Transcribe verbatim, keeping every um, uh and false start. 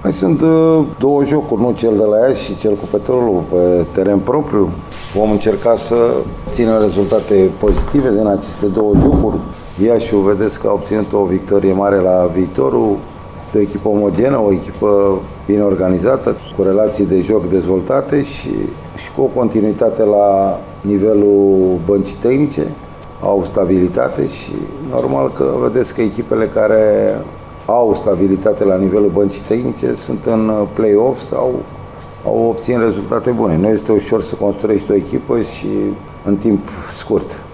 Mai sunt uh, două jocuri, nu cel de la Iași și cel cu Petrolul pe teren propriu. Vom încerca să ținem rezultate pozitive din aceste două jocuri. Iașiul, vedeți că a obținut o victorie mare la Viitorul. Este o echipă omogenă, o echipă bine organizată, cu relații de joc dezvoltate și, și cu o continuitate la nivelul băncii tehnice. Au stabilitate și normal că vedeți că echipele care au stabilitate la nivelul băncii tehnice sunt în play-off sau au obțin rezultate bune. Nu este ușor să construiești o echipă și în timp scurt.